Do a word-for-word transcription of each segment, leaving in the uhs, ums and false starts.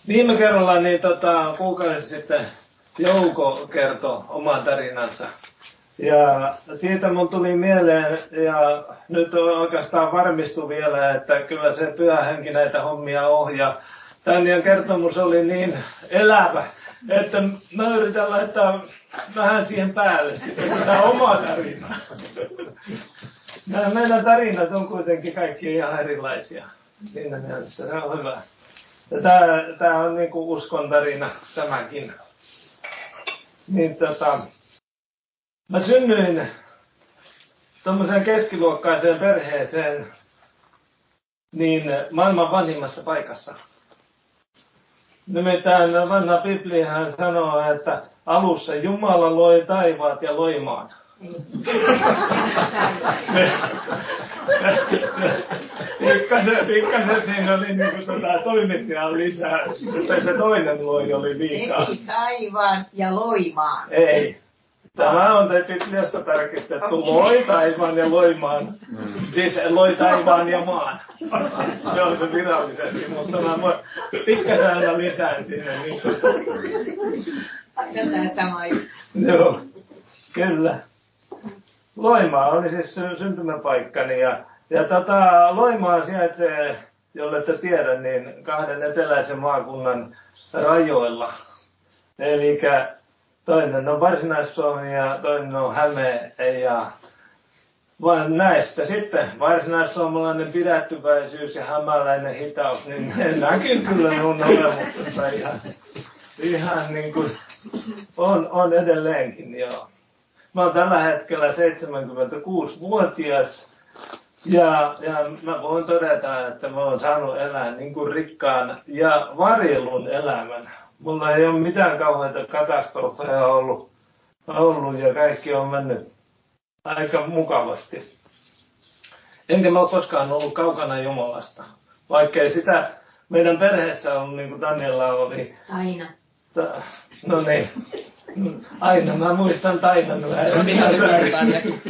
Viime kerralla niin tota, kuukausi sitten Jouko kertoi oman tarinansa. Ja siitä mun tuli mieleen, ja nyt oikeastaan varmistui vielä, että kyllä se Pyhä Henki näitä hommia ohjaa. Tämän kertomus oli niin elävä, että mä yritän laittaa vähän siihen päälle sitten tätä omaa tarinaa. Meidän tarinat on kuitenkin kaikki ihan erilaisia. Siinä mielessä se on hyvä. Ja tää, tää on niinku uskon tarina tämäkin. Niin tota, mä synnyin tommoseen keskiluokkaiseen perheeseen niin maailman vanhimmassa paikassa. Nimittäin vanha Bibliahan sanoo, että alussa Jumala loi taivaat ja loi maan. Pikkasen, pikkasen siinä oli niinku tota toimittajan lisää, mutta se toinen loi oli liikaa. Ei taivaan ja loimaan. Ei. Tämä on Bibliasta tarkistettu. Loi taivaan ja loimaan. Siis loi taivaan ja maan. Se on se virallisesti, mutta mä voin pikkasen aina lisään siinä. Niin. Aina tämä sama juttu. Joo, kyllä. Loimaa oli siis syntymäpaikkani ja, ja tota, Loimaa sijaitsee, jolle ette tiedä, niin kahden eteläisen maakunnan rajoilla. Eli toinen on Varsinais-Suomi ja toinen on Häme ja vaan näistä sitten varsinaissuomalainen pidättyväisyys ja hämäläinen hitaus, niin ne näkyy kyllä minun olemuksesta ihan, ihan niin kuin on, on edelleenkin, joo. Mä oon tällä hetkellä seitsemänkymmentäkuusi-vuotias ja, ja mä voin todeta, että mä oon saanut elää niin kuin rikkaan ja varjelun elämän. Mulla ei ole mitään kauheita katastrofeja ollut, ollut ja kaikki on mennyt aika mukavasti. Enkä mä ole koskaan ollut kaukana Jumalasta, vaikkei sitä meidän perheessä on niin kuin Daniela oli. Aina. Ta, no niin. Aina, mä muistan Tainan. Minä ymmärrän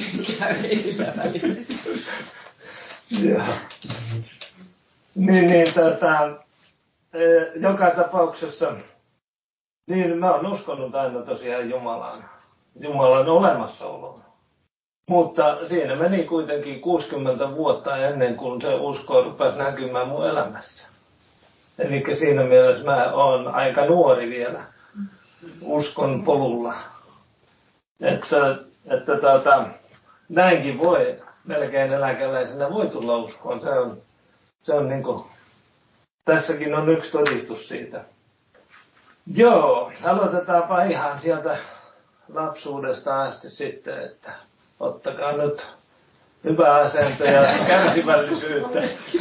Joo. Niin, niin, tota, joka tapauksessa, niin mä oon uskonut aina tosiaan Jumalaan, Jumalan olemassaoloon. Mutta siinä meni kuitenkin kuusikymmentä vuotta ennen kuin se usko rupesi näkymään mun elämässä. Eli siinä mielessä mä oon aika nuori vielä uskon polulla. Että, että tuota, näinkin voi, melkein eläkeläisenä voi tulla uskoon. Se on, se on niin kuin, tässäkin on yksi todistus siitä. Joo, aloitetaanpa ihan sieltä lapsuudesta asti sitten, että ottakaa nyt hyvää asentoa ja kärsivällisyyttä.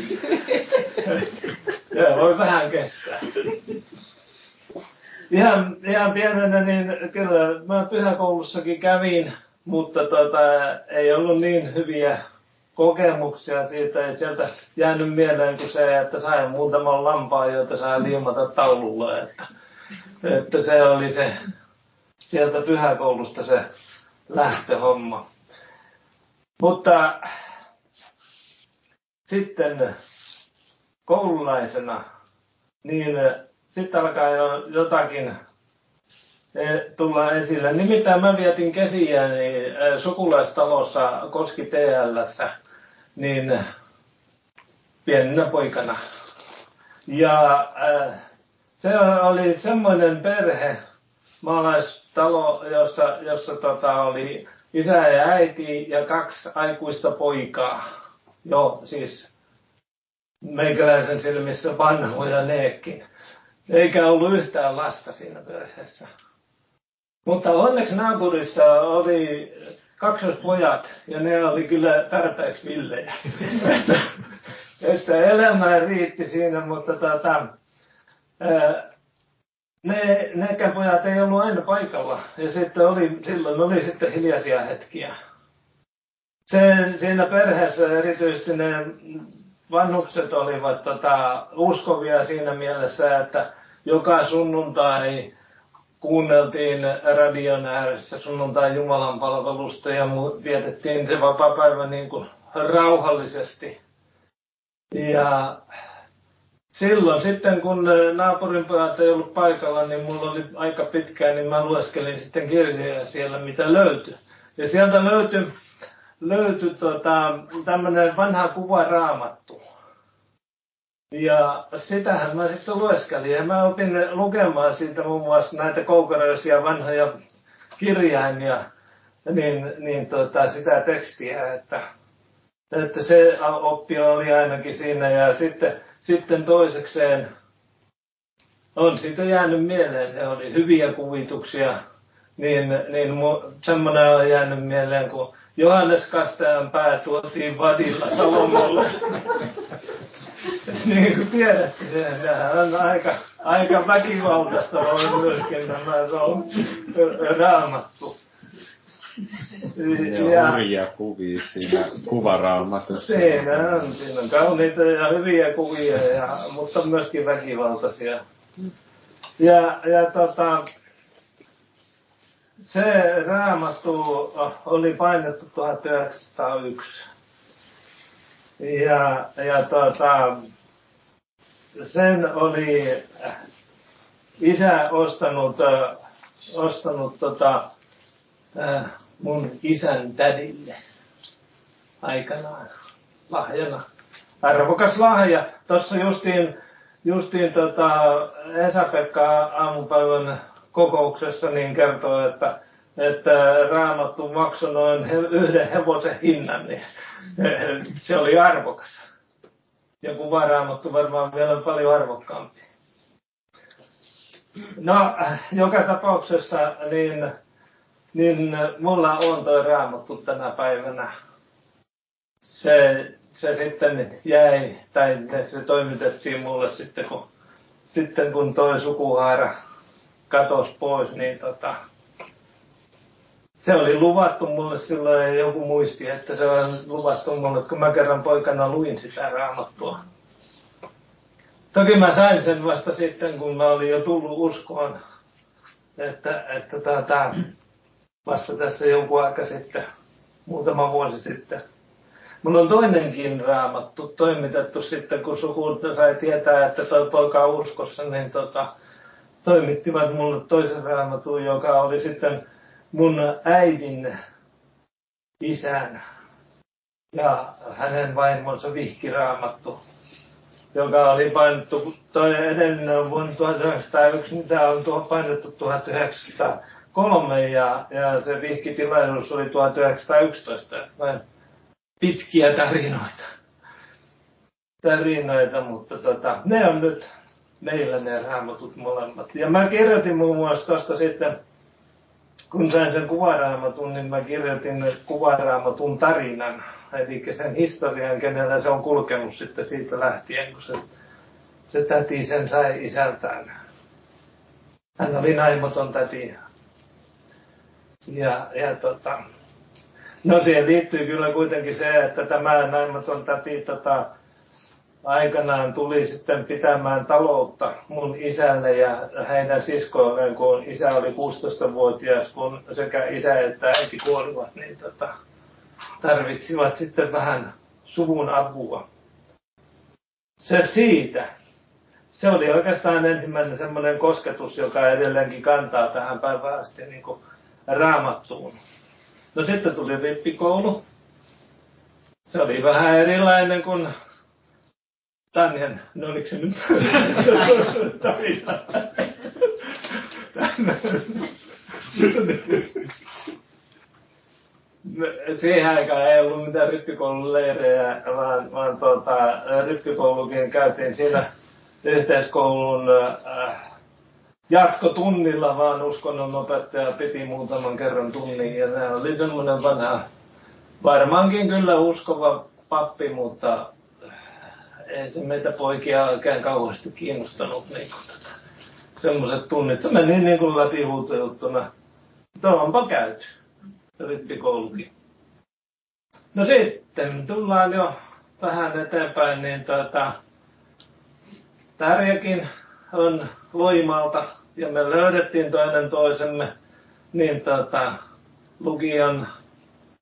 Ja voi vähän kestää. Ihan, ihan pienenä niin kyllä mä pyhäkoulussakin kävin, mutta tota, ei ollut niin hyviä kokemuksia siitä. Ei sieltä jäänyt mieleen kuin se, että sain muutaman lampaan, joita sai liimata taululla. Että, että se oli se sieltä pyhäkoulusta se lähtöhomma. Mutta sitten koululaisena, niin sitten alkaa jo jotakin tulla esille. Nimittäin mä vietin kesiäni sukulaistalossa Koski T L:ssä, niin pienenä poikana. Ja äh, se oli semmoinen perhe, maalaistalo, jossa, jossa tota oli isä ja äiti ja kaksi aikuista poikaa. Joo, siis meikäläisen silmissä vanhoja neekin. Eikä ollut yhtään lasta siinä perheessä. Mutta onneksi naapurissa oli kaksospojat ja ne oli kyllä tarpeeksi villejä. Että elämää riitti siinä, mutta tota, ne, nekään pojat ei ollut aina paikalla. Ja sitten oli, silloin oli sitten hiljaisia hetkiä. Se, siinä perheessä erityisesti ne vanhukset olivat tota, uskovia siinä mielessä, että joka sunnuntai kuunneltiin radion ääressä sunnuntai Jumalan palvelusta ja vietettiin se vapaapäivä niin kuin rauhallisesti. Ja silloin sitten, kun naapurin pojat ei ollut paikalla, niin mulla oli aika pitkään, niin mä lueskelin sitten kirjoja siellä, mitä löytyi. Ja sieltä löytyi, löytyi tota, tämmöinen vanha kuvaraamattu. Ja sitähän mä sitten lueskelin. Ja mä opin lukemaan siitä muun muassa näitä koukeroisia vanhoja kirjaimia, niin, niin tota, sitä tekstiä, että, että se oppi oli ainakin siinä. Ja sitten, sitten toisekseen on siitä jäänyt mieleen, se oli hyviä kuvituksia, niin, niin semmoinen on jäänyt mieleen, kun Johannes Kastajan pää tuotiin vadilla Salomolle. Niin kuin tiedätte, sehän on aika, aika väkivaltaista on myöskin nämä raamattu. Ne on hurjia kuvia siinä kuvaraamatussa. Siinä on, siinä on kauniita ja hyviä kuvia, ja, mutta myöskin väkivaltaisia. Ja, ja tota, se raamattu oli painettu tuhatyhdeksänsataayksi. Ja, ja tota, sen oli isä ostanut, ostanut tota, mun isän tädille aikanaan lahjana. Arvokas lahja. Tuossa justiin, justiin tota, Esa-Pekka aamupäivän kokouksessa niin kertoo, että, että raamattu maksoi noin he, yhden hevosen hinnan, niin se oli arvokas. Ja kuvaraamattu varmaan vielä paljon arvokkaampi. No, joka tapauksessa niin, niin mulla on toi raamattu tänä päivänä. Se, se sitten jäi, tai se toimitettiin mulle sitten, kun, sitten kun toi sukuhaara katosi pois, niin tota, se oli luvattu mulle silloin, joku muisti, että se on luvattu mulle, kun mä kerran poikana luin sitä raamattua. Toki mä sain sen vasta sitten, kun mä olin jo tullut uskoon, että, että tata, vasta tässä jonkun aika sitten, muutama vuosi sitten. Mulla on toinenkin raamattu toimitettu sitten, kun suku sai tietää, että toi poika on uskossa, niin tota, toimittivat mulle toisen raamatun, joka oli sitten mun äidin isän ja hänen vaimonsa vihkiraamattu, joka oli painettu, toi edellinen on vuonna tuhatyhdeksänsataayksi, mitä on tuo painettu tuhatyhdeksänsataakolme ja, ja se vihkitilaisuus oli tuhatyhdeksänsataayksitoista. Vain pitkiä tarinoita. Tarinoita, mutta tota, ne on nyt meillä ne raamatut molemmat. Ja mä kirjoitin muun muassa tuosta sitten, kun sain sen kuvaraamatun, niin mä kirjoitin kuvaraamatun tarinan. Eli sen historian, kenellä se on kulkenut sitten siitä lähtien, kun se, se täti sen sai isältään. Hän oli naimaton täti. Ja, ja tota, no siihen liittyy kyllä kuitenkin se, että tämä naimaton täti tota, aikanaan tuli sitten pitämään taloutta mun isälle ja heidän siskoilleen, kun isä oli kuusitoistavuotias, kun sekä isä että äiti kuolivat, niin tota, tarvitsivat sitten vähän suvun apua. Se siitä. Se oli oikeastaan ensimmäinen semmoinen kosketus, joka edelleenkin kantaa tähän päivään asti niin kuin raamattuun. No sitten tuli rippikoulu. Se oli vähän erilainen kuin Tanjan, no oliko se nyt tarina? Siihen aikaan ei ollut mitään rippikoululeirejä, vaan, vaan tuota, rippikoulukin käytiin siinä yhteiskoulun äh, jatkotunnilla, vaan uskonnonopettaja piti muutaman kerran tunnin. Ja se oli semmoinen vanha, varmaankin kyllä uskova pappi, mutta ei se meitä poikia oikein kauheasti kiinnostanut. Niin tota, semmoiset tunnit, se meni niin kuin läpi huutojuttuna. Tuo onpa käyty. Rippikoulukin. No sitten tullaan jo vähän eteenpäin, niin tuota, Tarjakin on Loimaalta ja me löydettiin toinen toisemme, niin tuota, lukion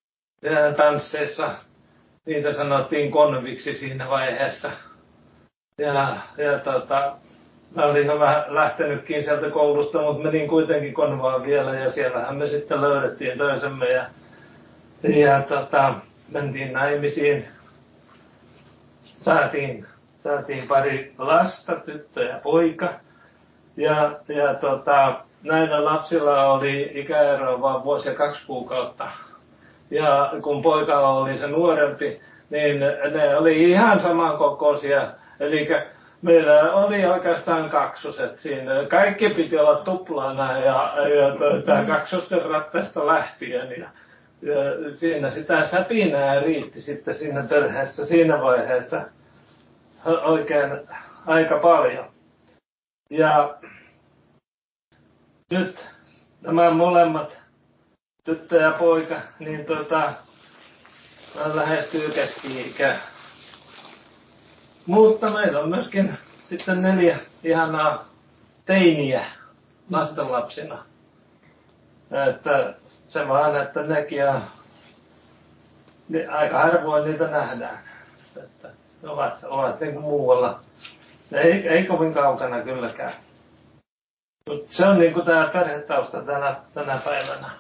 tansseissa, niitä sanottiin konviksi siinä vaiheessa. Ja, ja tota, mä olin jo vähän lähtenytkin sieltä koulusta, mutta menin kuitenkin Konvaan vielä ja siellähän me sitten löydettiin toisemme ja, ja tota, mentiin naimisiin. Saatiin, saatiin pari lasta, tyttö ja poika. Ja, ja tota, näillä lapsilla oli ikäero vain vuosi ja kaksi kuukautta. Ja kun poika oli se nuorempi, niin ne oli ihan samankokoisia. Eli meillä oli oikeastaan kaksoset siinä. Kaikki piti olla tuplana ja, ja tuota, kaksosten rattaista lähtien. Ja, ja siinä sitä säpinää riitti sitten siinä perheessä siinä vaiheessa oikein aika paljon. Ja nyt nämä molemmat, tyttö ja poika, niin tota, lähestyy keski-ikä. Mutta meillä on myöskin sitten neljä ihanaa teiniä lastenlapsina. Että se vaan, että nekin on, niin aika harvoin niitä nähdään. Että ne ovat, ovat niin kuin muualla. Ei, ei kovin kaukana kylläkään. Mutta se on niin kuin tämä perhetausta tänä, tänä päivänä.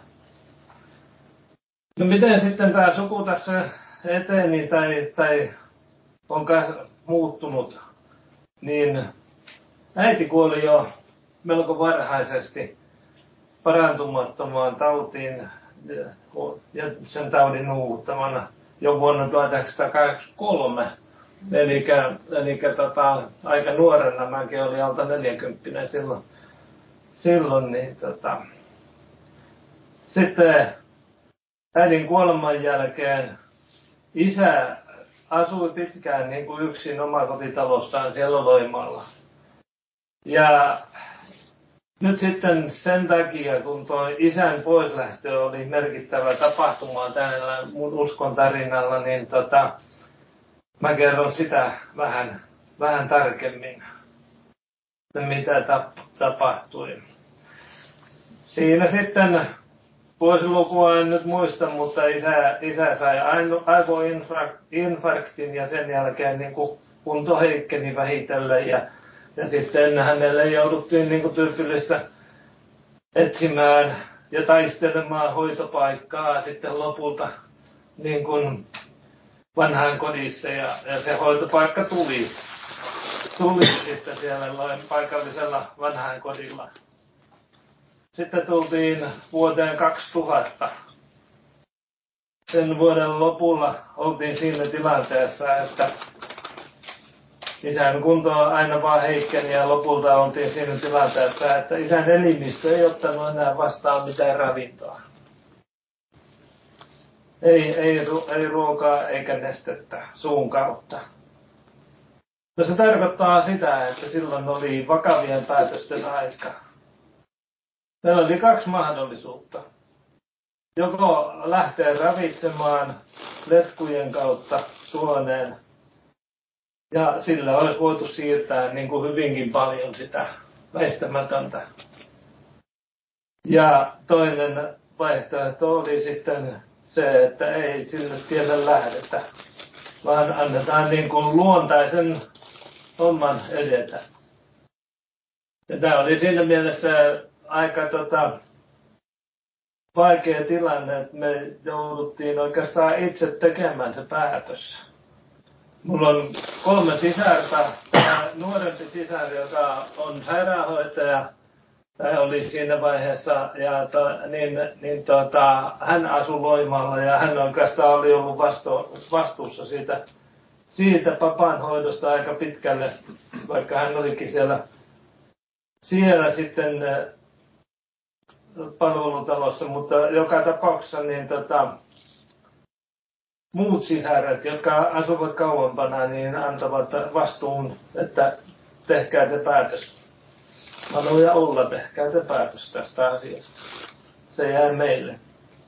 No miten sitten tämä suku tässä eteni tai, tai onko muuttunut, niin äiti kuoli jo melko varhaisesti parantumattomaan tautiin ja sen taudin nuuvuttamana jo vuonna tuhatyhdeksänsataakahdeksankymmentäkolme. Eli, eli tota, aika nuorena, mäkin olin alta neljäkymppinen silloin, silloin niin tota, sitten äidin kuoleman jälkeen isä asui pitkään niin kuin yksin omakotitalossaan siellä Loimaalla. Ja nyt sitten sen takia, kun tuo isän poislähtö oli merkittävä tapahtuma täällä mun uskon tarinalla, niin tota, mä kerron sitä vähän, vähän tarkemmin, mitä tap- tapahtui. Siinä sitten vuosilukua en nyt muista, mutta isä, isä sai aivoinfarktin ja sen jälkeen niin kuin kunto heikkeni vähitellen. Ja, ja sitten hänelle jouduttiin niin kuin tyypillistä etsimään ja taistelemaan hoitopaikkaa sitten lopulta niin kuin vanhaan kodissa. Ja, ja se hoitopaikka tuli, tuli sitten siellä paikallisella vanhaan kodilla. Sitten tultiin vuoteen kaksituhatta. Sen vuoden lopulla oltiin siinä tilanteessa, että isän kunto aina vaan heikkeni ja lopulta oltiin siinä tilanteessa, että isän elimistö ei ottanut enää vastaan mitään ravintoa. Ei, ei, ei ruokaa eikä nestettä suun kautta. No se tarkoittaa sitä, että silloin oli vakavien päätösten aika. Meillä oli kaksi mahdollisuutta. Joko lähteä ravitsemaan letkujen kautta suoneen, ja sillä olisi voitu siirtää niin kuin hyvinkin paljon sitä väistämätöntä. Ja toinen vaihtoehto oli sitten se, että ei sille tielle lähdetä, vaan annetaan niin kuin luontaisen homman edetä. Ja tämä oli siinä mielessä aika tota, vaikea tilanne, että me jouduttiin oikeastaan itse tekemään se päätös. Mulla on kolme sisarta. Nuorempi sisar, joka on sairaanhoitaja, tai oli siinä vaiheessa, ja to, niin, niin tota, hän asui Loimaalla ja hän oikeastaan oli ollut vastu, vastuussa siitä, siitä papanhoidosta aika pitkälle, vaikka hän olikin siellä, siellä sitten palvelutalossa, mutta joka tapauksessa niin tota, muut sisaret, jotka asuvat kauempana, niin antavat vastuun, että tehkää te päätös. Manu ja Ulla, tehkää te päätös tästä asiasta. Se jää meille.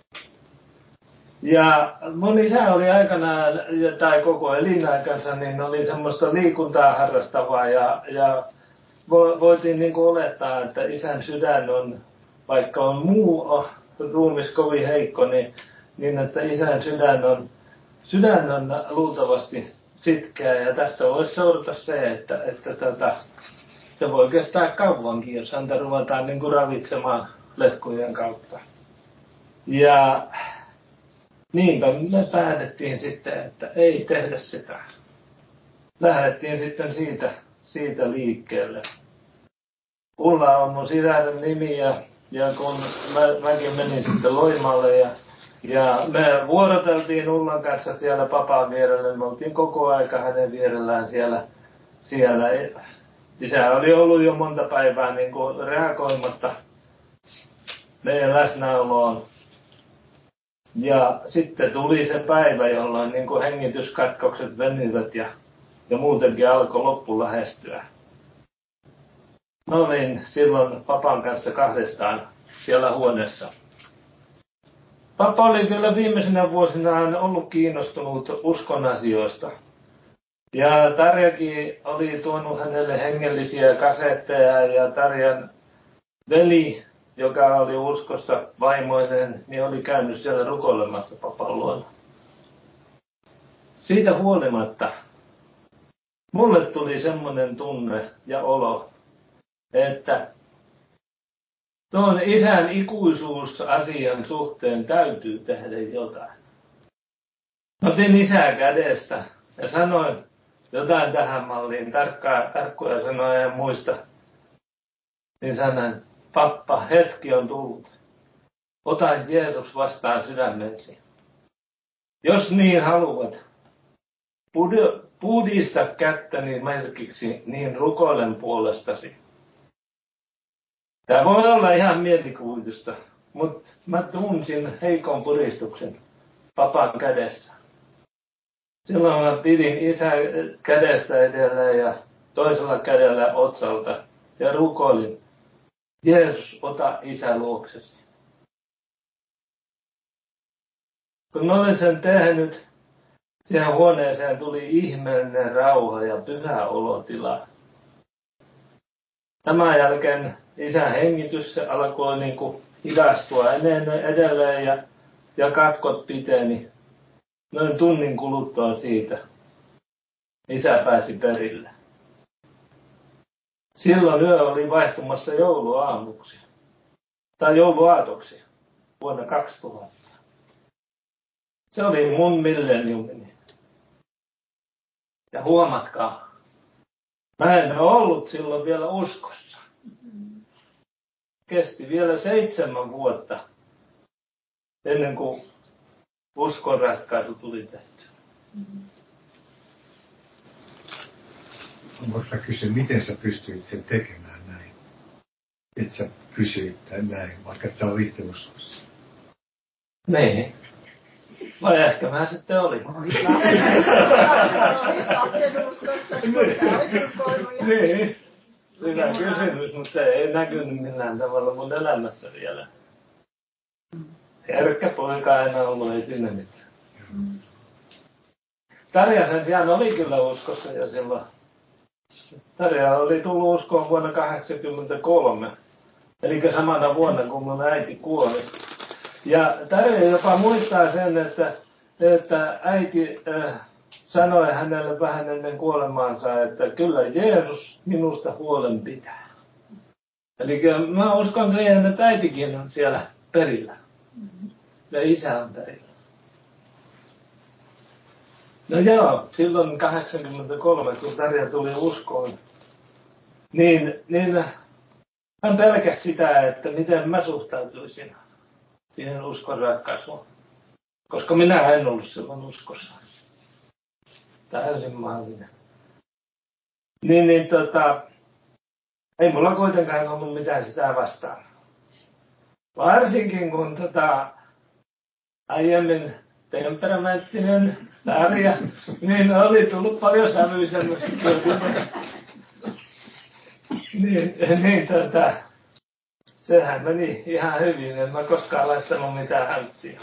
Ja mun isä oli aikanaan, tai koko elinaikansa, niin oli semmoista liikuntaa harrastavaa ja, ja voitiin niin kuin olettaa, että isän sydän on, vaikka on muu ruumis kovin heikko, niin, niin että isän sydän on, sydän on luultavasti sitkeä ja tästä voisi seurata se, että, että tota, se voi kestää kauankin, jos häntä ruvetaan niin kuin ravitsemaan letkujen kautta. Ja niinpä me päätettiin sitten, että ei tehdä sitä. Lähdettiin sitten siitä, siitä liikkeelle. Ulla on mun sisäinen nimi ja, ja kun mä, mäkin menin sitten Loimaalle ja, ja me vuoroteltiin Ullan kanssa siellä papaan vierelle. Me oltiin koko aika hänen vierellään siellä. siellä. Isä oli ollut jo monta päivää niin kuin reagoimatta meidän läsnäoloon. Ja sitten tuli se päivä, jolloin niin kuin hengityskatkokset venyivät ja, ja muutenkin alkoi loppu lähestyä. Mä olin silloin papan kanssa kahdestaan siellä huoneessa. Pappa oli kyllä viimeisenä vuosinaan ollut kiinnostunut uskon asioista. Ja Tarjakin oli tuonut hänelle hengellisiä kasetteja ja Tarjan veli, joka oli uskossa vaimoinen, niin oli käynyt siellä rukoilemassa papan luona. Siitä huolimatta mulle tuli semmoinen tunne ja olo, että tuon isän ikuisuusasian suhteen täytyy tehdä jotain. Otin isää kädestä ja sanoin jotain tähän malliin, tarkkaa, tarkkoja sanoja en muista. Niin sanoin, pappa, hetki on tullut. Ota Jeesus vastaan sydämesi. Jos niin haluat, pudista kättäni merkiksi, niin rukoilen puolestasi. Tämä voi olla ihan mielikuvitusta, mutta mä tunsin heikon puristuksen papan kädessä. Silloin mä pidin isän kädestä edelleen ja toisella kädellä otsalta ja rukoilin. Jeesus, ota isä luoksesi. Kun mä olin sen tehnyt, siihen huoneeseen tuli ihmeellinen rauha ja pyhä olotila. Tämän jälkeen isän hengitys se alkoi niin kuin hidastua edelleen ja, ja katkot piteni. Noin tunnin kuluttua siitä isä pääsi perille. Silloin yö oli vaihtumassa jouluaamuksi, tai jouluaatoksi, vuonna kaksituhatta. Se oli mun milleniumini. Ja huomatkaa, mä en ollut silloin vielä uskossa. Kesti vielä seitsemän vuotta ennen kuin uskon ratkaisu tuli tehty. Voinko mä kysyä, miten sä pystyit sen tekemään näin? Että sä pysyit näin, vaikka et sä olit itse uskossa. Niin. Vai ehkä mä sitten olin. Niin. Hyvä kysymys, mutta se ei näkynyt millään tavalla mun elämässä vielä. Herkkä poika aina ollut, ei sinne mitään. Tarja sen sijaan oli kyllä uskossa jo silloin. Tarja oli tullut uskoon vuonna kahdeksankymmentäkolme, eli samana vuonna kun mun äiti kuoli. Ja Tarja jopa muistaa sen, että, että äiti äh, sanoi hänelle vähän ennen kuolemaansa, että kyllä Jeesus minusta huolen pitää. Eli mä uskon siihen, että äitikin on siellä perillä. Ja isä on perillä. No joo, silloin kahdeksankymmentäkolme, kun Tarja tuli uskoon, niin, niin hän pelkäsi sitä, että miten mä suhtautuisin siihen uskon ratkaisuun. Koska minä en ollut silloin uskossa. Täysin maallinen. Niin, niin tota, ei mulla kuitenkaan ollut mitään sitä vastaan. Varsinkin kun tota, aiemmin temperamenttinen Tarja, niin oli tullut paljon sävyisemmäksi. niin, niin tota, sehän meni ihan hyvin, en mä koskaan laittanut mitään hänttiä.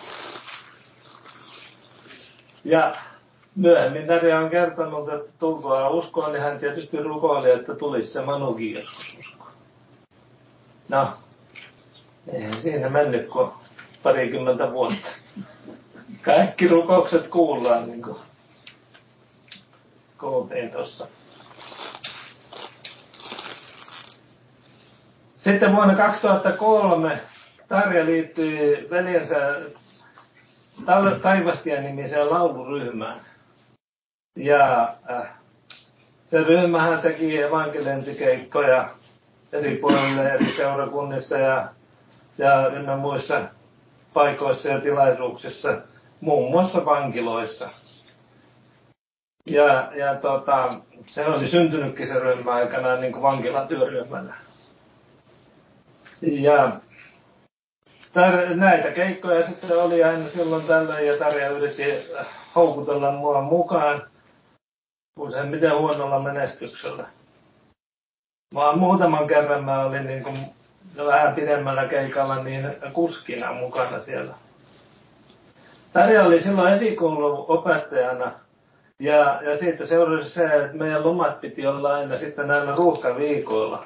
Ja myöhemmin Tarja on kertonut, että tultua uskoon, niin hän tietysti rukoili, että tulisi se Manukin joskus uskoon. No, eihän siinä mennyt kuin parikymmentä vuotta. Kaikki rukoukset kuullaan, niin kuin kuultiin tuossa. Sitten vuonna kaksituhattakolme Tarja liittyi veljensä Taivastien-nimiseen lauluryhmään. Ja äh, se ryhmähän teki evankeliumikeikkoja eri puolille eri seurakunnissa ja, ja ynnä muissa paikoissa ja tilaisuuksissa, muun muassa vankiloissa. Ja, ja tota, se oli syntynytkin se ryhmä aikanaan niin kuin vankilatyöryhmänä. Ja tar- näitä keikkoja sitten oli aina silloin tällöin ja Tarja yritti houkutella mua mukaan. Useimmiten huonolla menestyksellä. Vaan muutaman kerran mä olin niin kuin vähän pidemmällä keikalla niin kuskina mukana siellä. Tarja oli silloin esikoulun opettajana ja, ja siitä seurasi se, että meidän lomat piti olla aina sitten näillä ruuhkaviikoilla.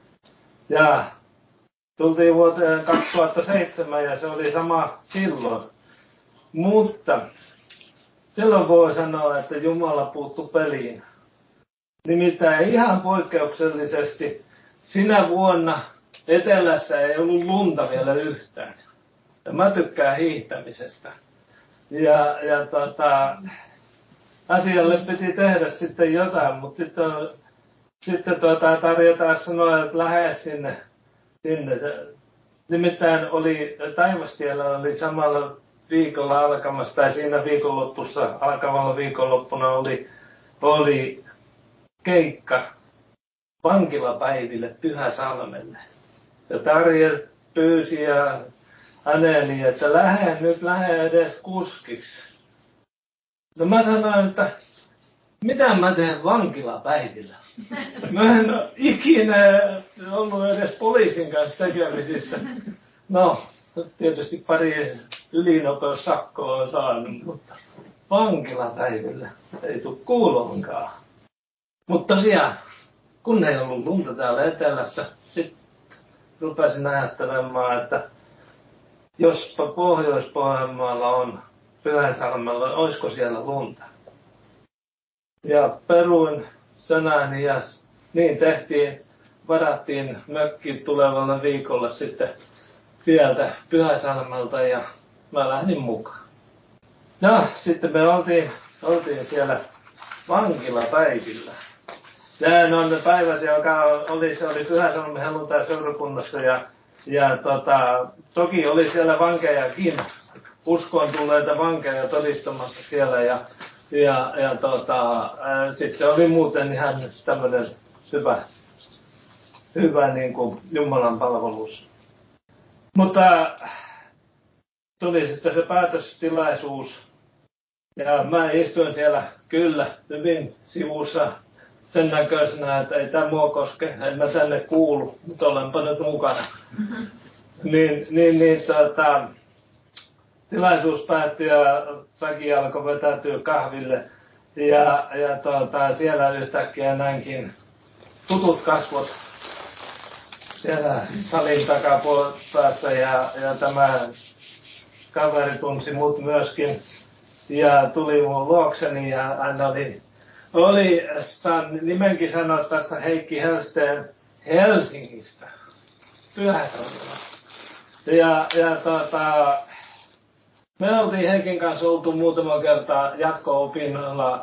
Ja tultiin vuoteen kaksituhattaseitsemän ja se oli sama silloin. Mutta silloin voi sanoa, että Jumala puuttui peliin. Nimittäin ihan poikkeuksellisesti sinä vuonna etelässä ei ollut lunta vielä yhtään. Ja mä tykkään hiihtämisestä. Ja, ja tota, asialle piti tehdä sitten jotain, mutta sitten, sitten tota, Tarja taas sanoi, että lähde sinne. sinne. Nimittäin oli, Taivastiellä oli samalla viikolla alkamassa, tai siinä viikonloppussa, alkavalla viikonloppuna oli, oli keikka vankilapäiville Pyhäsalmelle. Ja Tarja pyysi ja häneli, että lähde nyt, lähde edes kuskiksi. No mä sanoin, että mitä mä teen vankilapäivillä? Mä en ole ikinä ollut edes poliisin kanssa tekemisissä. No, tietysti pari ylinopeussakkoa on saanut, mutta vankilapäivillä ei tule kuuloonkaan. Mutta tosiaan, kun ei ollut lunta täällä etelässä, sitten rupesin ajattelemaan, että jospa Pohjois-Pohjanmaalla on Pyhäsalmella, olisiko siellä lunta. Ja peruin sanani ja niin tehtiin, varattiin mökki tulevalla viikolla sitten sieltä Pyhäsalmelta ja mä lähdin mukaan. No, sitten me oltiin, oltiin siellä vankilapäivillä. Ja on ne päivät, joka oli, se oli Pyhäsalmen helluntai-seurakunnassa ja, ja tota, toki oli siellä vankejakin, uskoon tulleita vankeja todistamassa siellä ja, ja, ja tota, sitten oli muuten ihan tämmöinen hyvä, hyvä niin kuin Jumalan palvelus. Mutta tuli sitten se päätöstilaisuus ja mä istuin siellä kyllä hyvin sivussa sen näköisenä, että ei tämä mua koske, en mä tänne kuulu, mutta olenpa nyt mukana. Niin, niin, niin tota, tilaisuus päättyi ja väki alkoi vetäytyä kahville ja, ja tota, siellä yhtäkkiä näinkin tutut kasvot siellä salin takapäässä ja, ja tämä kaveri tunsi mut myöskin ja tuli mun luokseni ja hän oli, oli saan nimenkin sanoa tässä Heikki Helsteen Helsingistä, Pyhäsalmella. Ja, ja tota, me oltiin Heikin kanssa oltu muutama kertaa jatko-opinnoilla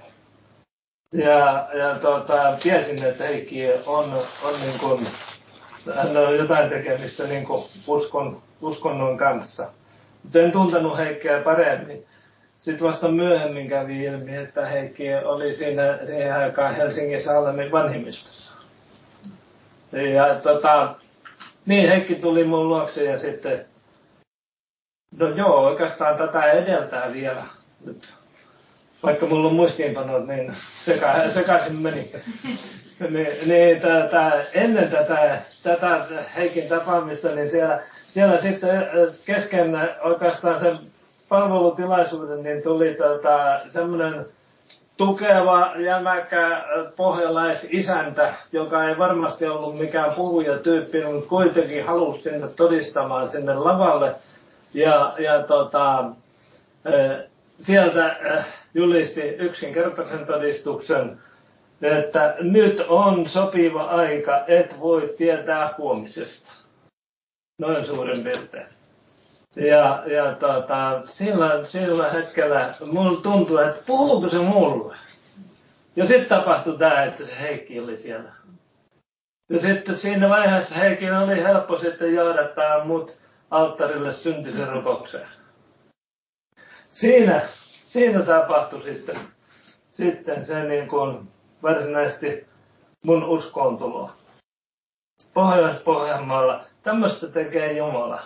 ja, ja tota, tiesin, että Heikki on, on niin kuin, hän on jotain tekemistä niin kuin uskon, uskonnon kanssa. Mutta en tuntenut Heikkiä paremmin. Sitten vasta myöhemmin kävi ilmi, että Heikki oli siinä siihen aikaan Helsingin Salmen vanhimmistossa. Ja tota, niin Heikki tuli mun luokse ja sitten, no joo, oikeastaan tätä edeltää vielä nyt. Vaikka mulla on muistiinpanot, niin seka, sekaisin meni. niin, niin tätä, ennen tätä, tätä Heikin tapaamista, niin siellä, siellä sitten kesken oikeastaan sen palvelutilaisuuden, niin tuli tota, semmoinen tukeva, jämäkä pohjalaisisäntä, joka ei varmasti ollut mikään puhujatyyppi, mutta kuitenkin halusi sinne todistamaan sinne lavalle. Ja, ja tota, sieltä julisti yksinkertaisen todistuksen, että nyt on sopiva aika, et voi tietää huomisesta. Noin suurin piirtein. Ja, ja tota, sillä, sillä hetkellä mulla tuntui, että puhuuko se mulle. Ja sitten tapahtui tämä, että se Heikki oli siellä. Ja sitten siinä vaiheessa Heikin oli helppo sitten johdattaa mut alttarille syntisen rukoukseen. Siinä, siinä tapahtui sitten, sitten se niin kuin varsinaisesti mun uskoontulo. Pohjois-Pohjanmaalla tämmöistä tekee Jumala.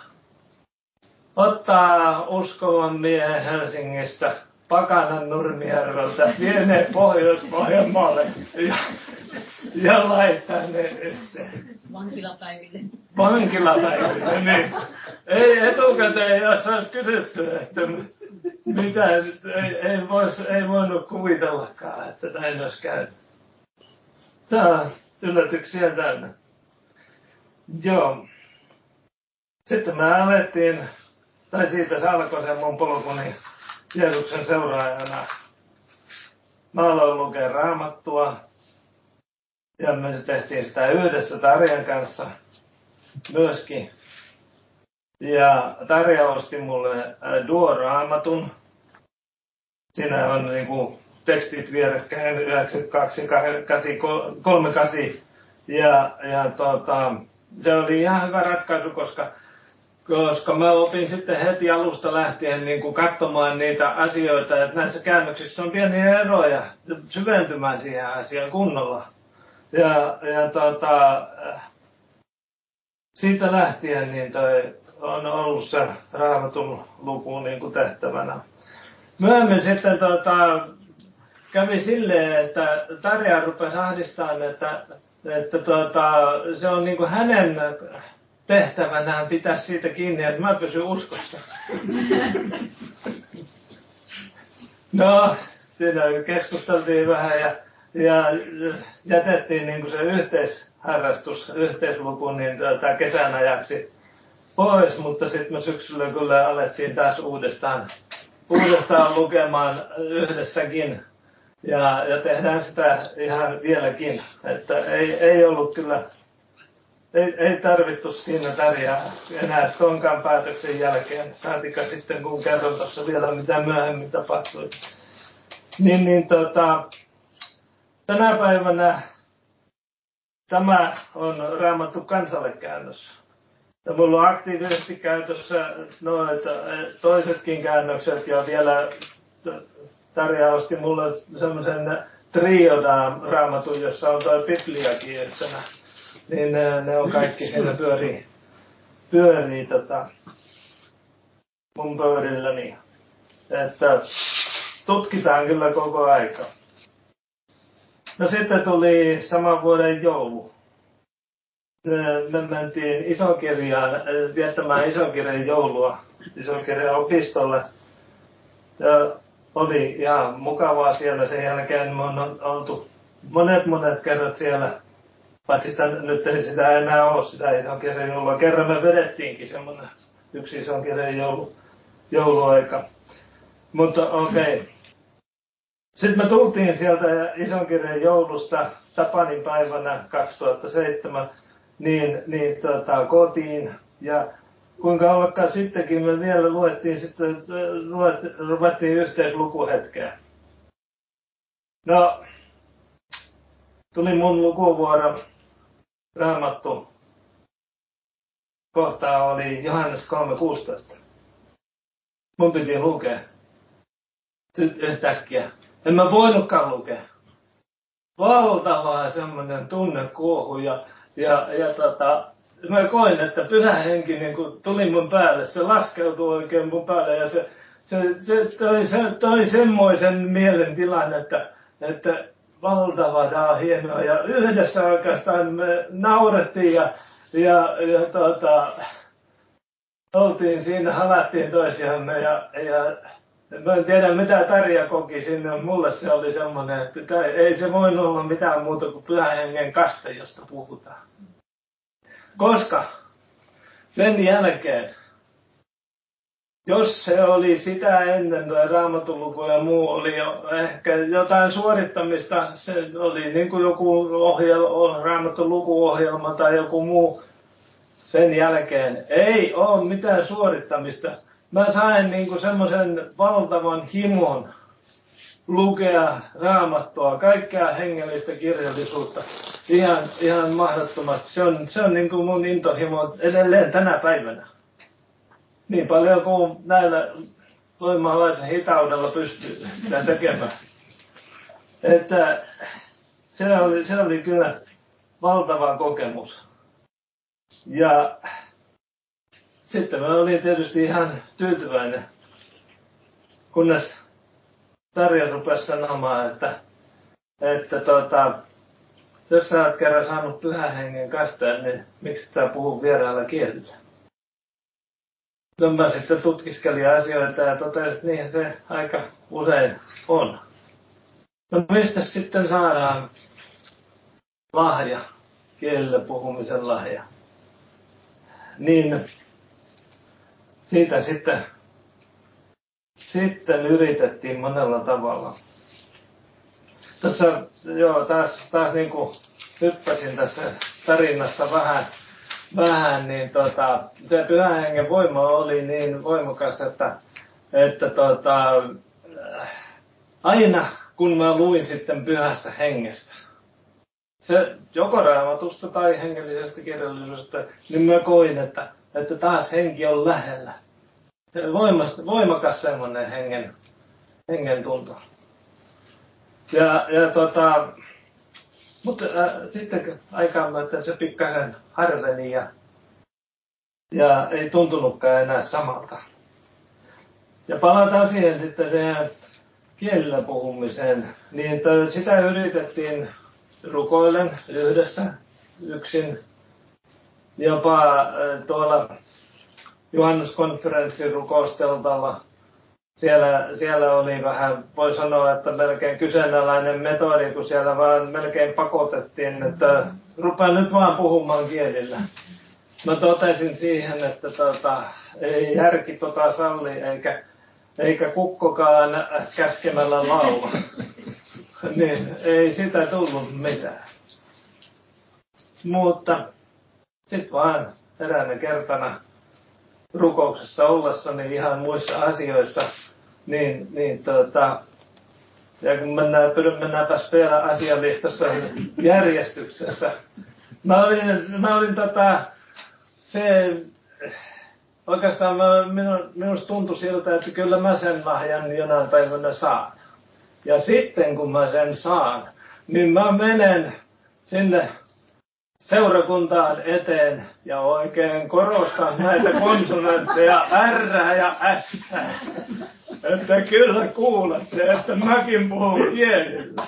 Ottaa uskovan miehen Helsingistä, Pakanan Nurmijärveltä, vienee Pohjois-Pohjanmaalle ja, ja laittaa ne yhteen. Vankilapäiville. Vankilapäiville, niin. Ei etukäteen, jos olisi kysytty, että mitä, ei, ei, vois, ei voinut kuvitellakaan, että näin olisi käynyt. Tämä on yllätyksiä täynnä. Joo. Sitten me alettiin, tai siitä se alkoi se mun polkuni Jeesuksen seuraajana. Mä aloin lukea Raamattua. Ja me tehtiin sitä yhdessä Tarjan kanssa myöskin. Ja Tarja osti mulle Duo-raamatun. Siinä on niinku tekstit vierekkäin yhdeksänkymmentäkaksi ja kolmekymmentäkahdeksan. Ja, ja tota, se oli ihan hyvä ratkaisu, koska, koska mä opin sitten heti alusta lähtien niin kuin katsomaan niitä asioita, että näissä käännöksissä on pieniä eroja, syventymään siihen asiaan kunnolla. Ja, ja tota, siitä lähtien niin toi on ollut se Raamatun luku niin kuin tehtävänä. Myöhemmin sitten tota, kävi silleen, että Tarja rupesi ahdistamaan, että, että tota, se on niin kuin hänen tehtävänään pitää siitä kiinni, että mä pysyn uskossa. No, siinä keskusteltiin vähän ja, ja jätettiin niin kuin se yhteisharrastus, yhteisluku niin tota, kesän ajaksi pois, mutta sitten me syksyllä kyllä alettiin taas uudestaan, uudestaan lukemaan yhdessäkin. Ja, ja tehdään sitä ihan vieläkin, että ei, ei ollut kyllä, ei, ei tarvittu siinä Tarjaa enää tonkaan päätöksen jälkeen, saatika sitten kun kerron tuossa vielä mitä myöhemmin tapahtui. Niin, niin tota, tänä päivänä tämä on Raamattu kansalle käännös. Ja mulla on aktiivisesti käytössä noita toisetkin käännökset ja vielä Tarja osti mulle semmoisen triodan raamatun, jossa on toi Bibliakin yhtenä. Niin ne, ne on kaikki siellä pyörii, pyörii tota, mun pöydilläni. Että tutkitaan kyllä koko aika. No sitten tuli saman vuoden joulu. Me mentiin Isonkirjaan viettämään Isonkirjan joulua Isonkirjan opistolle. Ja oli ihan mukavaa siellä. Sen jälkeen me on oltu monet monet kerrat siellä. Paitsi sitä, nyt ei sitä enää ole, sitä Isonkirjan joulua. Kerran me vedettiinkin semmoinen yksi Isonkirjan joulu, jouluaika. Mutta okei. Okay. Sitten me tultiin sieltä Isonkirjan joulusta Tapanin päivänä kaksituhattaseitsemän niin, niin tota, kotiin. Ja kuinka ollakaan sittenkin me vielä luettiin, sitten, luet, ruvettiin yhteislukuhetkeä. No, tuli mun lukuvuoro. Raamattu kohtaa oli Johannes kolme kuusitoista. Mun piti lukea. Sitten yhtäkkiä. En mä voinutkaan lukea. Valtavaa semmoinen tunnekuohu ja, ja, ja tota, mä koin, että pyhä henki niin kun tuli mun päälle. Se laskeutui oikein mun päälle ja se, se, se, toi, se toi semmoisen mielentilan, että, että valtavaa hienoa. Ja yhdessä oikeastaan me naurettiin ja, ja, ja tota, oltiin siinä, halattiin toisiamme ja, ja mä en tiedä mitä Tarja koki sinne, mulle se oli semmoinen, että ei se voinut olla mitään muuta kuin pyhän hengen kaste, josta puhutaan. Koska sen jälkeen jos se oli sitä ennen, tuo Raamatun luku ja muu oli jo ehkä jotain suorittamista, se oli niin kuin joku ohjel, Raamatun lukuohjelma tai joku muu sen jälkeen. Ei ole mitään suorittamista. Mä sain niin kuin semmoisen valtavan himon lukea Raamattua, kaikkea hengellistä kirjallisuutta. Ihan, ihan mahdottomasti. Se on, se on niin kuin mun intohimo edelleen tänä päivänä. Niin paljon kuin näillä loimaalaisen hitaudella pystyy sitä tekemään. Että se oli, se oli kyllä valtava kokemus. Ja sitten mä olin tietysti ihan tyytyväinen, kunnes Tarja rupesi sanomaan, että, että tota, jos sä oot kerran saanut pyhän hengen kasteen, niin miksi sä puhuu vierailla kielillä? No mä sitten tutkiskelin asioita ja totesin, että niinhän se aika usein on. No mistä sitten saadaan lahja, kielillä puhumisen lahja? Niin siitä sitten, sitten yritettiin monella tavalla. Tuossa joo, taas, taas niin kuin hyppäsin tässä tarinassa vähän, vähän niin tota, se pyhän hengen voima oli niin voimakas, että, että tota, aina kun mä luin sitten pyhästä hengestä, se joko Raamatusta tai hengellisestä kirjallisuudesta, niin mä koin, että, että taas henki on lähellä. Voimasta, voimakas semmoinen hengen, hengen tunto. Ja, ja tota, mutta äh, sitten aikaan myöten se pikkasen harveni ja, ja ei tuntunutkaan enää samalta. Ja palataan siihen sitten siihen kielillä puhumiseen, niin sitä yritettiin rukoillen yhdessä, yksin, jopa tuolla juhannuskonferenssin rukousteltalla. Siellä, siellä oli vähän, voi sanoa, että melkein kyseenalainen metodi, kun siellä vaan melkein pakotettiin, että rupea nyt vaan puhumaan kielillä. Mä totesin siihen, että tota, ei järki tota salli, eikä, eikä kukkokaan käskemällä laula. Niin, ei sitä tullut mitään. Mutta sitten vaan eräänä kertana rukouksessa ollessani ihan muissa asioissa, niin, niin tota, ja kun mennään, mennäänpäs vielä asialistassa järjestyksessä. Mä olin, mä olin tota, se, oikeastaan mä, minu, minusta tuntui siltä, että kyllä mä sen lahjan jonain päivänä saan. Ja sitten kun mä sen saan, niin mä menen sinne seurakuntaan eteen ja oikein korostan näitä konsonantteja R ja S. Että kyllä kuulette, että mäkin puhun kielillä.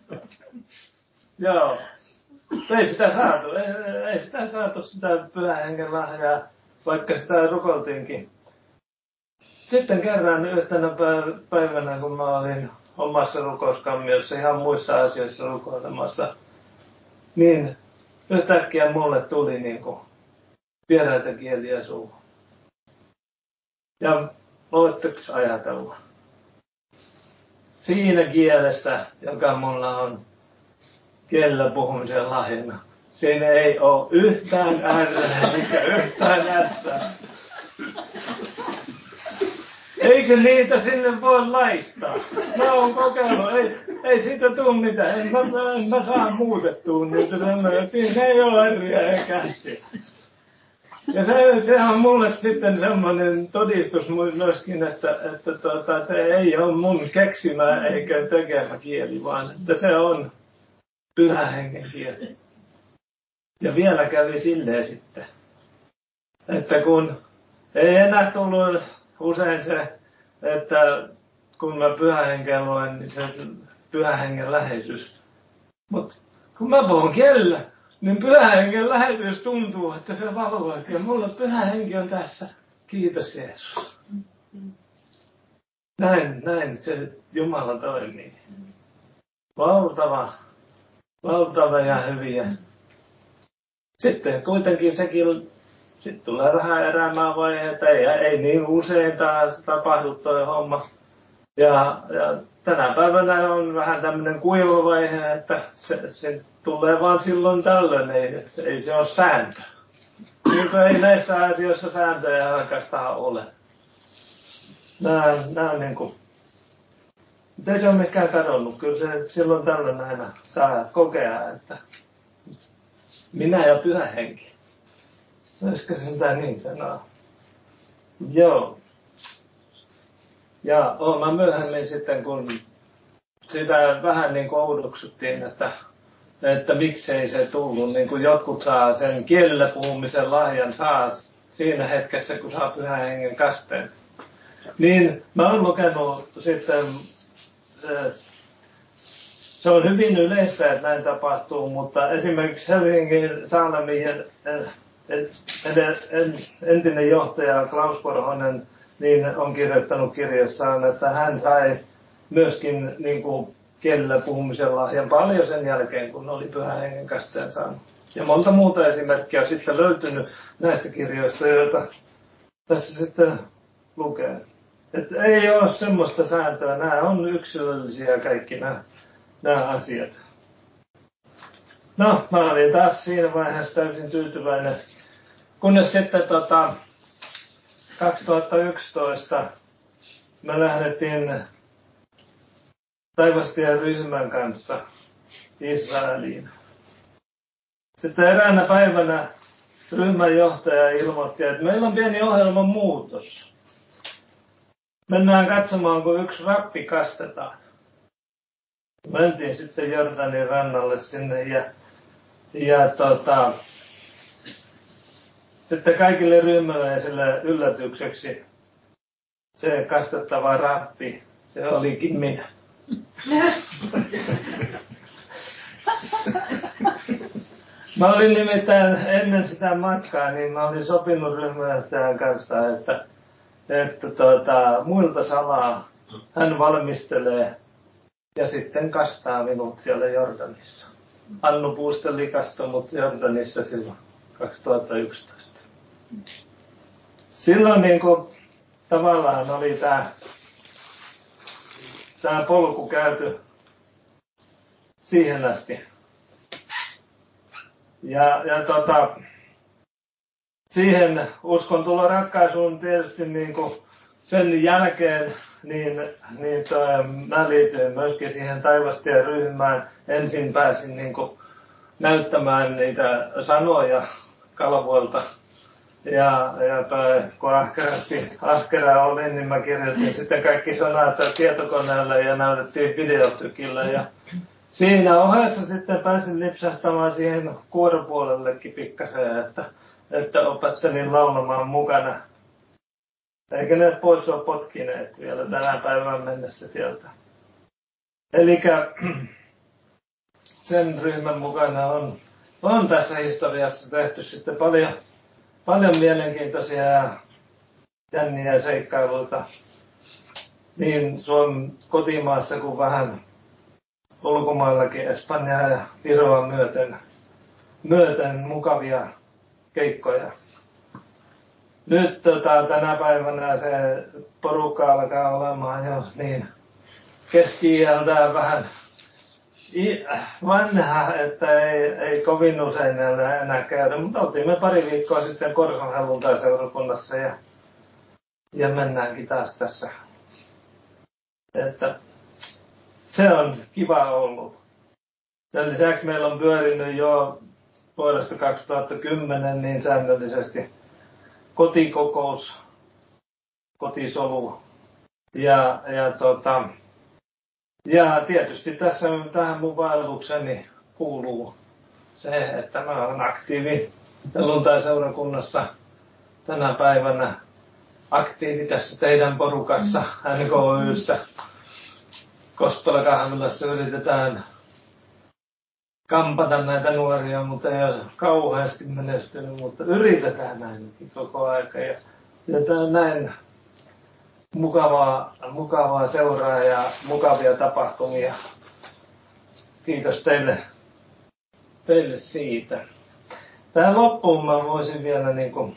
Joo. Ei sitä saatu, ei, ei sitä saatu sitä pyhän hengen lahjaa, vaikka sitä rukoiltiinkin. Sitten kerran yhtenä päivänä, kun mä olin omassa rukouskammiossa ihan muissa asioissa rukoilemassa, niin yhtäkkiä mulle tuli niinku vieraita kieliä suuhun. Ja voitteko ajatella? Siinä kielessä, joka mulla on kielellä puhumisen lahjana, siinä ei ole yhtään R eikä yhtään S. Eikö niitä sinne voi laittaa? Mä oon kokeillut, ei, ei siitä tule mitään. En mä, en mä saa muutettua niitä sanoja. Siinä ei ole ääriä eikä ässiä. Ja se, se on mulle sitten semmoinen todistus myöskin, että, että tota, se ei ole mun keksimä eikä tekemä kieli, vaan että se on pyhän hengen kieli. Ja vielä kävi silleen sitten, että kun ei enää tullut usein se, että kun mä pyhän henkeä luen, niin se pyhän hengen läheisyys. Mutta kun mä puhun kielellä, niin pyhän hengen läheisyys tuntuu, että se valvoo. Ja mulla pyhä henki on tässä. Kiitos Jeesus. Näin, näin se Jumala toimii. Valtava, valtava ja hyviä. Sitten kuitenkin sekin sitten tulee vähän erämaavaiheita, ei, ei niin usein taas tapahdu toi homma. Ja, ja tänä päivänä on vähän tämmöinen kuiva vaihe, että se, se tulee vaan silloin tällöin, ei, ei se ole sääntö. Niin kuin ei näissä asioissa sääntöjä oikeastaan ole. Nää, nää niin kuin, ei se ole mikään kadonnut, kyllä se silloin tällöin aina saa kokea, että minä ja pyhä henki. Olisiko se sitä niin sanoa? Joo. Ja olen myöhemmin sitten, kun sitä vähän niin kuin oudoksuttiin, että, että miksei se tullut, niin kuin jotkut saa sen kielellä puhumisen lahjan saa siinä hetkessä, kun saa pyhän hengen kasteen. Niin mä olen lukenut sitten, se on hyvin yleistä, että näin tapahtuu, mutta esimerkiksi Helsingin Saarlamien entinen johtaja Klaus Korhonen niin on kirjoittanut kirjassaan, että hän sai myöskin niin kuin kielellä puhumisen lahjan paljon sen jälkeen, kun oli pyhän hengen kasteen saanut. Ja monta muuta esimerkkiä on sitten löytynyt näistä kirjoista, joita tässä sitten lukee. Että ei ole semmoista sääntöä, nämä on yksilöllisiä kaikki nämä, nämä asiat. No, mä olin taas siinä vaiheessa täysin tyytyväinen. Kunnes sitten tota, kaksituhattayksitoista me lähdettiin Taivastien ryhmän kanssa Israeliin. Sitten eräänä päivänä ryhmän johtaja ilmoitti, että meillä on pieni ohjelman muutos. Mennään katsomaan, kun yksi rappi kastetaan. Mentiin sitten Jordanin rannalle sinne ja, ja tota, sitten kaikille ryhmäläisille yllätykseksi se kastettava rappi, se olikin minä. Mä olin nimittäin ennen sitä matkaa, niin mä olin sopinut ryhmäläisten kanssa, että, että tuota, muilta salaa hän valmistelee ja sitten kastaa minut siellä Jordanissa. Annu Puusteli kastoi mut Jordanissa silloin kaksituhattayksitoista. Silloin niin kuin tavallaan oli tää, tää polku käyty siihen asti. Ja, ja tota, siihen uskontulo ratkaisuun tietysti niin kuin sen jälkeen niin, niin toi, mä liityin myöskin siihen Taivastien ryhmään. Ensin pääsin niin kuin näyttämään niitä sanoja kalvoilta. Ja, ja toi, kun ahkerasti, ahkera olin, niin mä kirjoitin sitten kaikki sanat tietokoneelle ja näytettiin videotykillä. Ja siinä ohessa sitten pääsin lipsahtamaan siihen kuoropuolellekin pikkasen, että, että opettelin laulamaan mukana. Eikä ne pois ole potkineet vielä tänä päivän mennessä sieltä. Elikkä sen ryhmän mukana on, on tässä historiassa tehty sitten paljon, paljon mielenkiintoisia ja jänniä seikkailuita. Niin Suomen kotimaassa kuin vähän ulkomaillakin, Espanjaa ja Viroa myöten, myöten mukavia keikkoja. Nyt tota, tänä päivänä se porukka alkaa olemaan jo niin keski-iältään vähän vanha, että ei, ei kovin usein enää käydä. Mutta oltiin me pari viikkoa sitten Korson helluntai-seurakunnassa ja, ja mennäänkin taas tässä. Että se on kiva ollut. Sen lisäksi meillä on pyörinyt jo vuodesta kaksituhattakymmenen niin säännöllisesti kotikokous, kotisolu. Ja, ja, tota, ja tietysti tässä tähän mun vaellukseni kuuluu se, että mä olen aktiivi helluntai-seurakunnassa tänä päivänä. Aktiivi tässä teidän porukassa, N K Y:ssä. Gospel-kahvilassa yritetään kampata näitä nuoria, mutta ei ole kauheasti menestynyt, mutta yritetään ainakin koko aika. Ja, ja näin mukavaa, mukavaa seuraa ja mukavia tapahtumia. Kiitos teille, teille siitä. Tähän loppuun mä voisin vielä niin kuin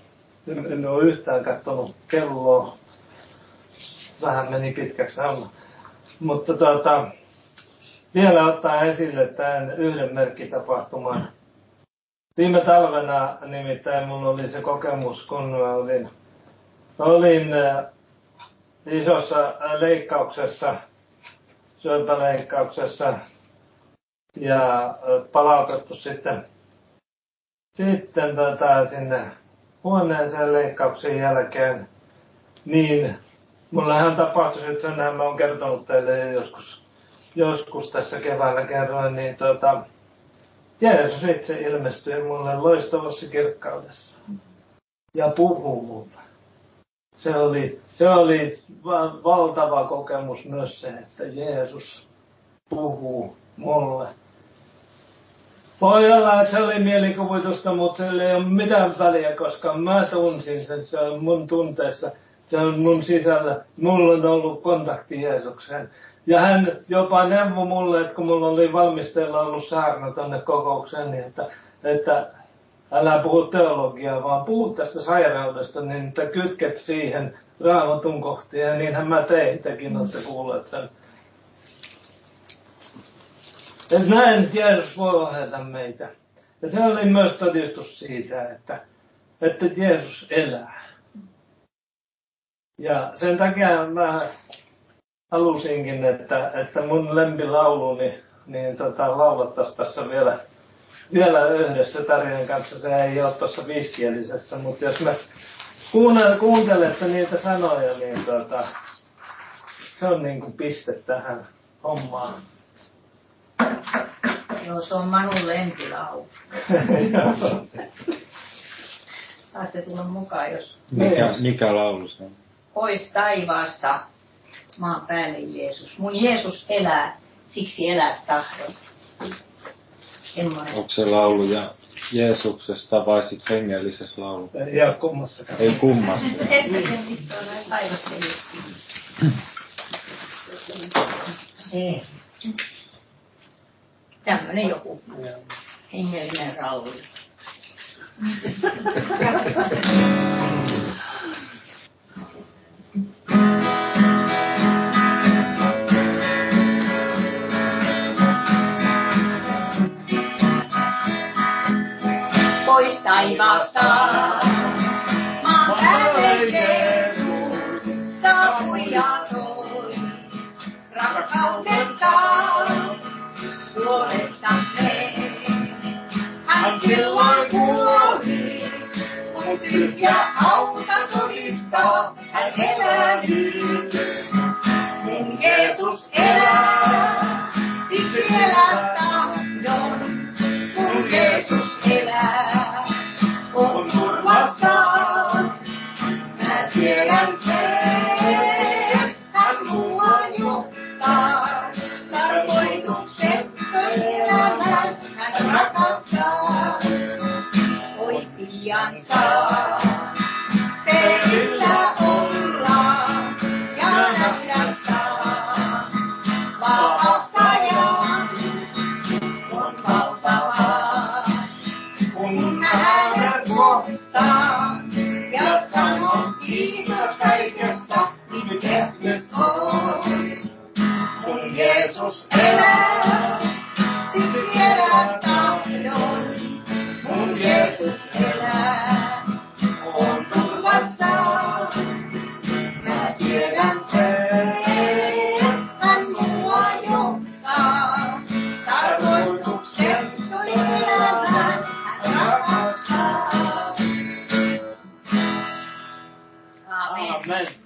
En, en ole yhtään katsonut kelloa. Vähän meni pitkäksi alla. Mutta tuota, vielä ottaa esille tämän yhden merkkitapahtuman. Viime talvena nimittäin minulla oli se kokemus, kun olin, olin isossa leikkauksessa, syöpäleikkauksessa ja palautettu sitten, sitten tota, sinne huoneeseen leikkauksen jälkeen. Niin mullahan tapahtui, että sen mä oon kertonut teille joskus, joskus tässä keväällä kerroin, niin tota, Jeesus itse ilmestyi mulle loistavassa kirkkaudessa ja puhui mulle. Se oli, se oli va- valtava kokemus myös se, että Jeesus puhuu mulle. Voi olla, että se oli mielikuvitusta, mutta sillä ei ole mitään väliä, koska mä tunsin sen, se on mun tunteessa, se on mun sisällä, mulla on ollut kontakti Jeesukseen. Ja hän jopa neuvoi mulle, että kun mulla oli valmisteilla ollut saarna tonne kokoukseen, niin että, että älä puhu teologiaa, vaan puhu tästä sairaudesta, niin että kytket siihen Raamatun kohtiin. Ja niinhän mä tein, tekin olette kuulleet sen. Että näin Jeesus voi ohjata meitä. Ja se oli myös todistus siitä, että, että Jeesus elää. Ja sen takia mä halusinkin, että, että mun lempilauluni niin tota, laulettaisiin tässä vielä, vielä yhdessä Tarjan kanssa. Se ei ole tuossa viisikielisessä, mutta jos me kuuntelette niitä sanoja, niin tota, se on niin kuin piste tähän hommaan. Joo, se on Manun lempilaulu. Saatte tulla mukaan, jos... Mikä, mikä laulu se on? Pois taivaasta maan päälle Jeesus. Mun Jeesus elää, siksi elää tahdon. Semmoinen. Onko se laulu ja Jeesuksesta vai sit hengellisessä laulu? Ei ole kummassakaan. Ei kummassa. Hetkinen, mistä on näin taivastelijoita. Tämmönen joku hengellinen laulu. Pois taivaasta maan päälle Jeesus saapui ja toi rakkautensa puolestamme. Hän silloin kuoli, kun tyhjä hauta todistaa, hän elää nyt. Mun Jeesus elää, siksi elää tahdon. Mun Jeesus elää, on turvassa. Mä tiedän sen, hän mua johtaa. Tarkoituksen elämään hän rakastaa. Oi pian saa perillä olla ja nähdä saa. Vapahtajan on valtava, kun hänet kohtaan ja sanon kiitos kaikesta, niin tehnyt on. Mun Jeesus elää, siksi elää tahdon. Mun Jeesus elää, on turvassa. Mä tiedän sen, hän mua johtaa. Tarkoituksen toi elämään, hän rakastaa. Amen. Amen.